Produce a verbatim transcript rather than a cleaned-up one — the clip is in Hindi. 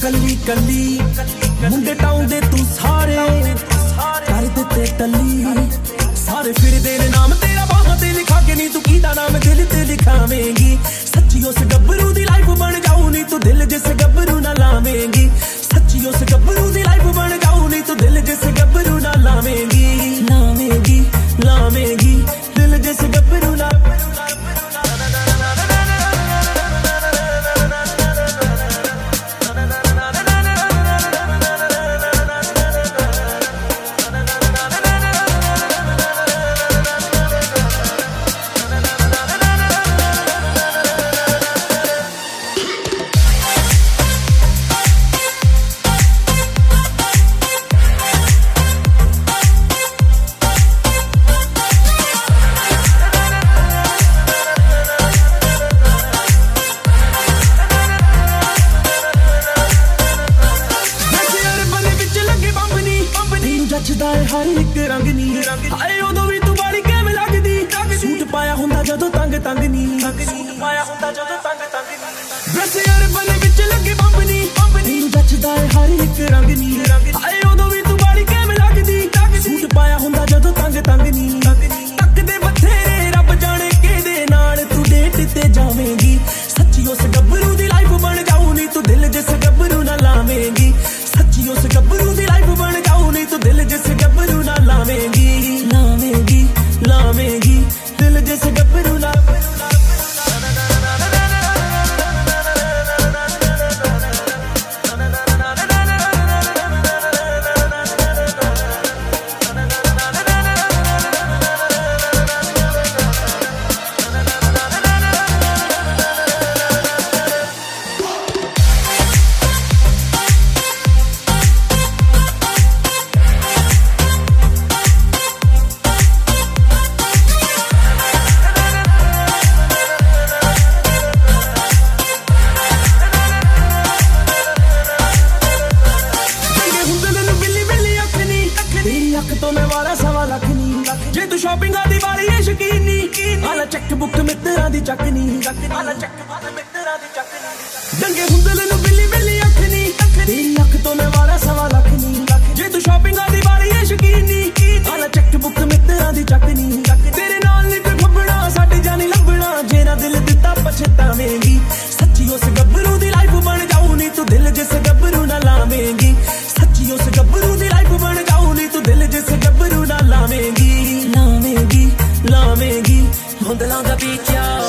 कली कली मुंडे टाउंदे तू सारे कर दिते टली सारे फिरदे ने नाम तेरा बाहां ते लिखा के नी तू कीदा नाम दिल ते लिखावेंगी सच्ची उस गब्बरू दी लाइफ बन जाऊं नी तू दिल जिस गब्बरू ना लावेंगी सच्ची उस गब्बरू दी लाइफ बन जाऊं नी तू दिल जिस गब्बरू ना लावेंगी लावेंगी लावेंगी दिल जिस गब्बरू ना हर एक रंग नी हाए उदों भी तू बाली किवें लगदी सूट पाया हुंदा जदों तंग तंग नी सूट पाया हुंदा जदों तंग तंग नी बस यार बने विच लगे बंब नी तैनूं जचदा है हर एक रंग नी हाए उदों भी तू बाली किवें लगदी सूट पाया हुंदा जदों तंग तंग नी तकदे बथेरे रब जाने किहदे नाल तू डेट ते जावेंगी सच्ची उस गब्बरू दी लाइफ बन जाऊं नी तू दिल जिस गब्बरू ना लावेंगी सच्ची उस गब्बरू दी लाइफ बन जाऊं नी तू दिल जिस गब्बरू ना लावेंगी लावेंगी लावेंगी दिल जिस गब्बरू ना तो मैं वाला सवा लख नी जे तू शॉपिंग दी वाली है शकीनी आला चेक बुक मित्तरां दी चकनी आला चेक बुक मित्तरां दी चकनी डंगे हुंदे नू बिल्ली बिल्ली अख नी तेरी अख तो मैं वाला सवा लख नी जे तू शॉपिंग दी वाली है शकीनी आला चेक बुक मित्तरां दी चकनी तेरे नाल नी कोई फब्बड़ा साडे जानी लंबड़ा जे ना दिल दिता पछतावेंगी सच्ची उस गब्बरू दी लाइफ बन जाऊं नी तू दिल जिस गब्बरू ना लावेंगी सच्ची उस गब्बरू दी लाइफ बन जाऊं नी तू दिल जिस गब्बरू ना लावेंगी लावेंगी लावेंगी धुंधलां दा पीछा